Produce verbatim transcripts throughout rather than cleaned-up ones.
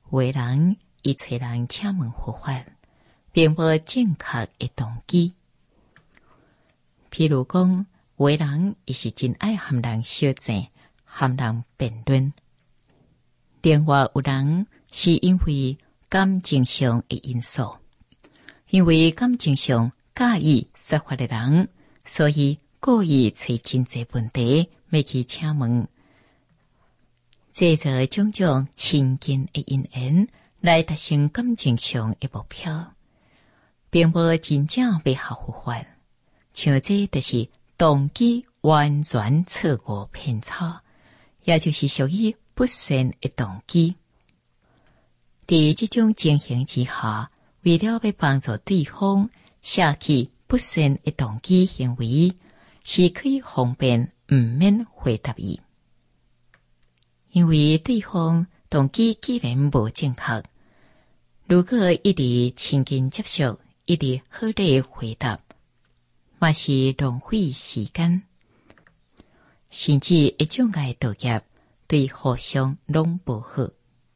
有的人伊找人请问佛法，并无正确的动机。譬如讲，有的人伊是真爱和人相争，和人辩论；另外有人是因为感情上的因素，因为感情上介意说法的人，所以故意找真侪问题要去请问，借着种种亲近的因缘来达成感情上的目标，并无真正要合佛法。像这就是动机完全错误偏差，也就是属于不善的动机。在这种情形之下，为了要帮助对方舍弃不善的动机行为，是可以方便唔免回答伊。因为对方动机既然无正确，如果一直亲近接受，一直好地回答，嘛是浪费时间，甚至会障碍道业，对互相拢不好。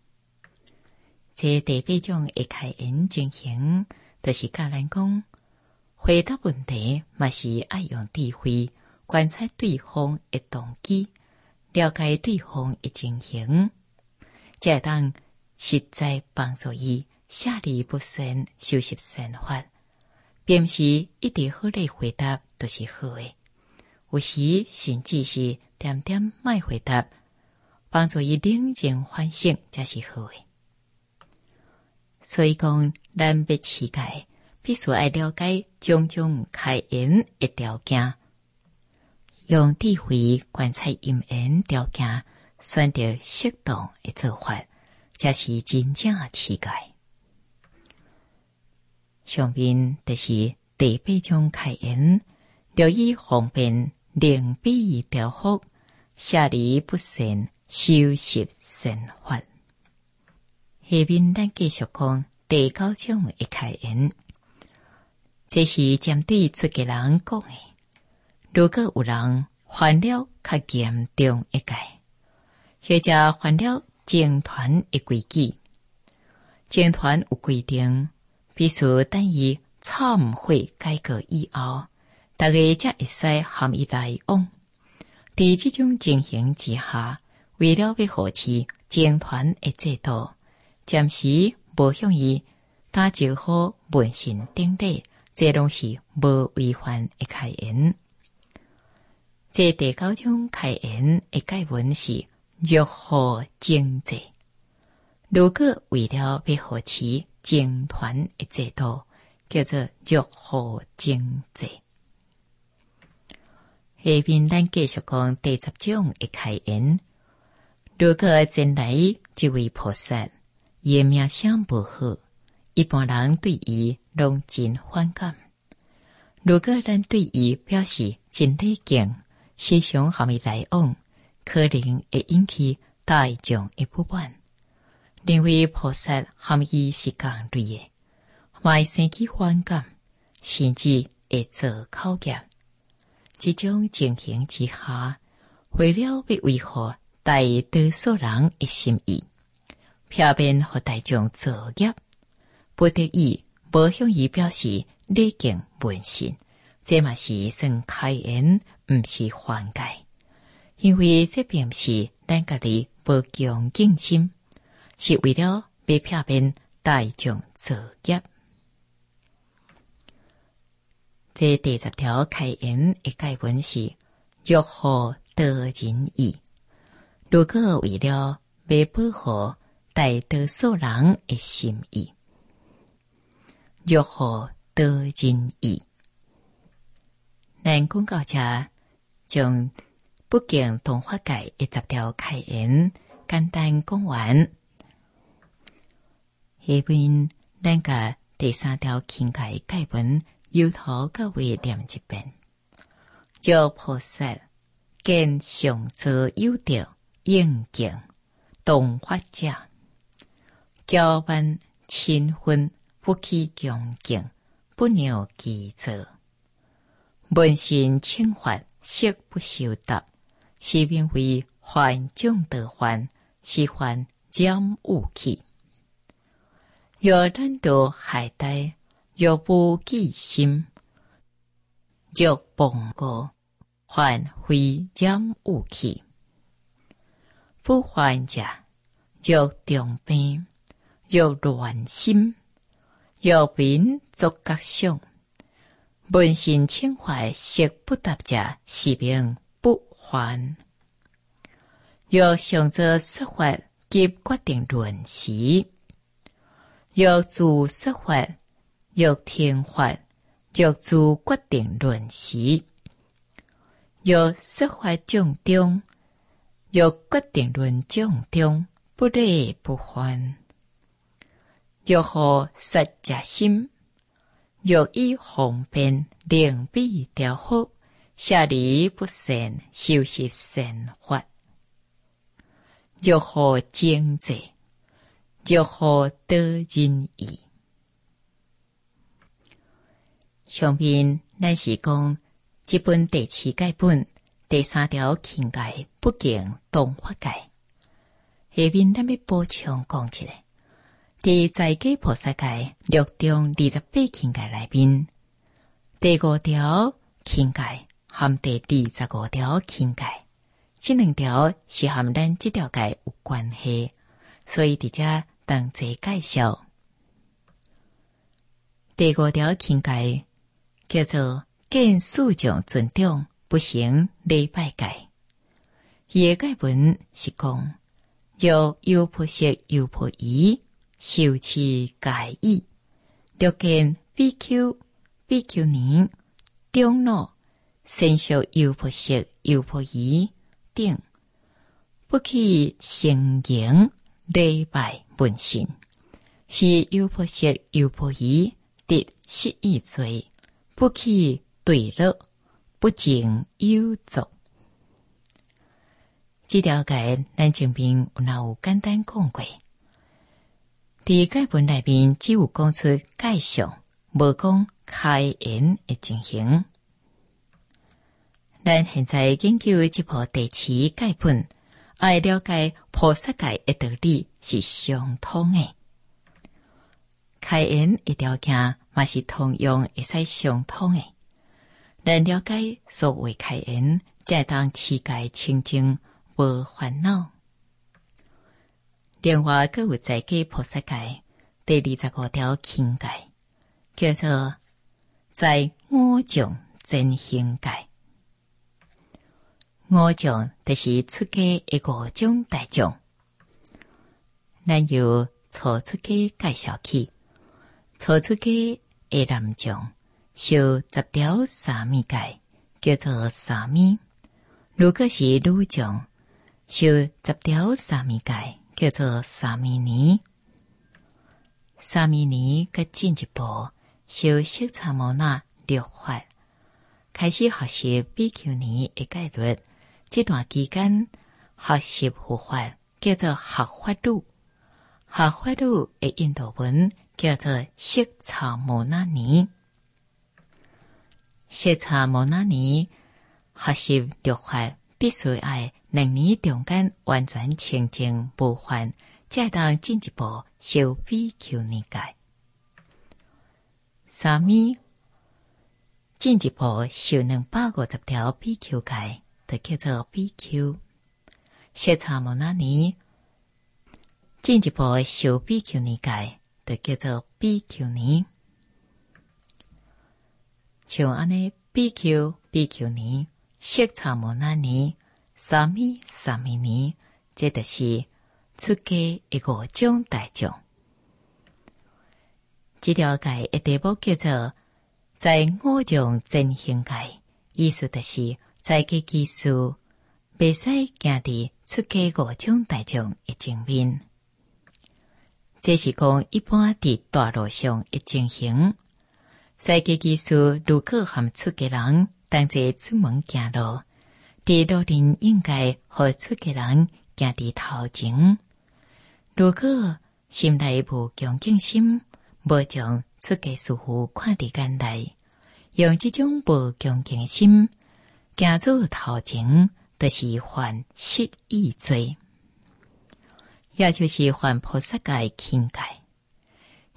这第八种的开言情形，就是教咱讲，回答问题嘛是爱用智慧观察对方的动机，了解对方的情形，才会当实在帮助伊舍离不善，修习善法。并不是一直好地回答都是好的，有时甚至是点点卖回答，帮助伊冷静反省才是好的。所以讲，咱要持戒，必须要了解种种开言的条件，用智慧观察因缘条件，选择适当的做法，才是真正持戒。上面就是第八种开言，留意方便令彼调伏，舍离不善，修习善法。下面咱继续讲第九种的开言，这是针对出家人讲的。如果有人犯了较严重的戒，或者犯了僧团的规矩，僧团有规定，必须等伊忏悔改过以后，大家才会使含伊来往。在这种情形之下，为了要护持僧团的制度，暂时无向伊打招呼、问讯顶礼，这拢是无违反的开言。这第九种开言的解文是欲护僧制。如果为了要护持僧团的制度，叫做欲护僧制。下面咱继续讲第十种的开言。如果前来这位菩萨，伊的名声不好，一般人对伊拢真反感。如果咱对伊表示真礼敬，时常和伊来往，可能会引起大众的不满，认为菩萨和伊是共类的，会生起反感，甚至会做口业。这种情形之下，为了要维护大多数人的心意，避免和大众作业，不得已无向伊表示礼敬问讯，这嘛是算开言，不是犯戒，因为这并不是咱家己无恭敬心，是为了要避免大众作业。这第十条开言的解文是欲护多人义。如果为了要保护大多数人的心意，欲护多人义。咱讲到这，将不敬同法界的十条开言简单讲完。下面咱甲第三条轻解解文由头到尾念一遍。欲菩萨见上座有德应敬同法者，骄慢亲分不起恭敬，不鸟其座。闻讯请法悉不受答，是名为患众得患，是患染污气。 若懒惰懈怠，若不记心，若忘过，患非染有气。不患者，若重病，若乱心，若病作觉想，闻心轻怀，食不达者，是名不患。若上则说法及决定论时，若自说法，若听法，若自决定论时，若说法众中，若决定论众中，不利不患。若何说者心，若以方便令彼调伏，下离不善，修习善法。若何精济，若何得仁义。上面咱是讲这本第七戒本第三条勤戒不敬动法戒。下面咱要补充讲一下，伫在家菩萨戒六中二十八勤戒内面，第五条勤戒和第二十五条勤戒，这两条是和咱这条戒有关系，所以伫遮同齐介绍。第五条勤戒叫做见四众尊重，不行礼拜戒。伊个戒文是讲，若有不识有不疑，受持戒意，若见比丘、比丘尼、长老、身属有不识有不疑等，不去承迎礼拜问讯，是有不识有不疑得失意罪，不去对乐，不敬有作。这条戒咱前面有有简单讲过，伫戒本内面只有讲出介绍，无讲开言的情形。咱现在研究这部第七戒本，爱了解菩萨戒的道理是相通的，开言的条件嘛是同样会使相通的。咱了解所谓开言，才当持戒清净，无烦恼。另外，各有在家菩萨戒第二十五条勤戒，叫做在五种真行戒。五种就是出家的五种大种。咱由初出家介绍起，初出家的男众修十条沙弥戒，叫做沙弥；如果是女众修十条沙弥戒，叫做沙弥尼。沙弥尼佮进一步修色差摩那六法，开始学习比丘尼的戒律。这段期间学习佛法，叫做学法律。学法律的印度文叫做色差摩那尼。色差摩那尼学习六法，必须爱两年中间完全清净无犯，才当进一步修比丘尼戒。沙弥进一步修两百五十条比丘戒，就叫做比丘。色差摩那尼进一步修比丘尼戒，就叫做比丘尼。像安尼，比丘、比丘尼、色差摩那尼、沙弥、沙弥尼，这就是出家的五种大众。这条戒的题目叫做在五种真行戒，意思就是在家基数袂使行伫出家五种大众的前面。这是讲一般伫大路上的情形。在家基数如果和出家人同齐出门行路，伫路人应该和出家人行伫头前。如果心内无恭敬心，无将出家师父看伫眼内，用这种无恭敬的心行做头前，就是犯失意罪，也就是犯菩萨戒勤戒。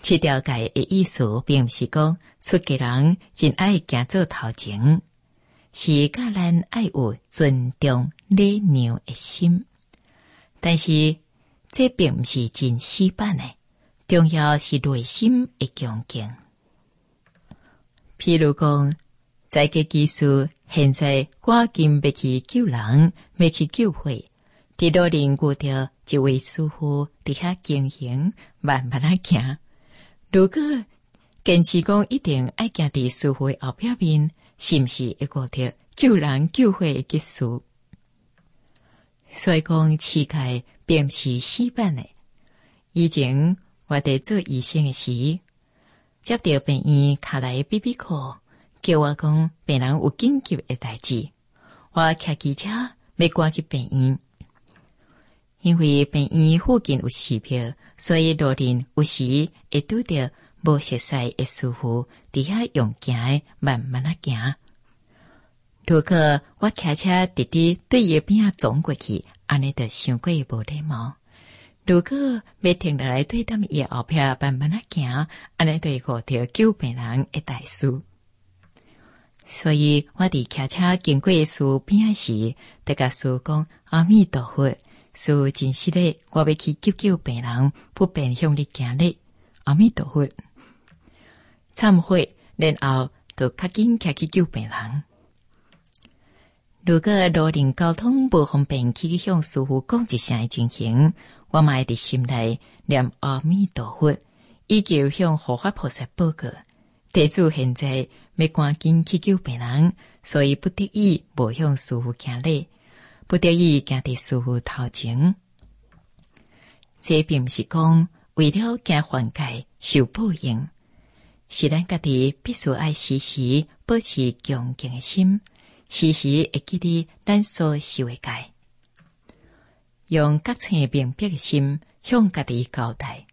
七条戒的意思，并毋是讲出家人真爱行做头前，是教咱爱有尊重礼让的心。但是这并毋是真死板的，重要是内心的强劲。譬如讲，在家技术现在赶紧要去救人，要去救会，伫路边遇到一位师傅伫遐经营，慢慢啊行。如果坚持讲一定爱行伫师傅后壁面，是毋是会遇到救人救会的技术？所以讲，世界并毋是死板的。以前我伫做医生的时，接到病院卡来比比课，叫我讲病人有紧急的代志，我骑机车要赶去病院。因为病院附近有市票，所以路边有时会拄到无熟悉的师傅伫遐用行的慢慢啊行。如果我骑车直直对伊边啊撞过去，安尼就伤过无礼貌。如果要停落来对踮伊后壁慢慢啊行，安尼就会遇到救病人的大事。所以我伫骑车经过师边时，就甲师讲阿弥陀佛。是真实的，我要去救救病人，不便向你行咧。阿弥陀佛，忏悔，然后就较紧骑去救病人。如果路边交通不方便，去向师傅讲一声的情形，我嘛会伫心内念阿弥陀佛，以求向护法菩萨报告。地主现在要赶紧去救病人，所以不得已无向师傅行咧。不得已行伫师傅头前，这并不是讲为了惊犯戒受报应，是咱家己必须爱时时保持强劲的心，时时会记得咱所受的戒，用觉醒明白的心向家己交代。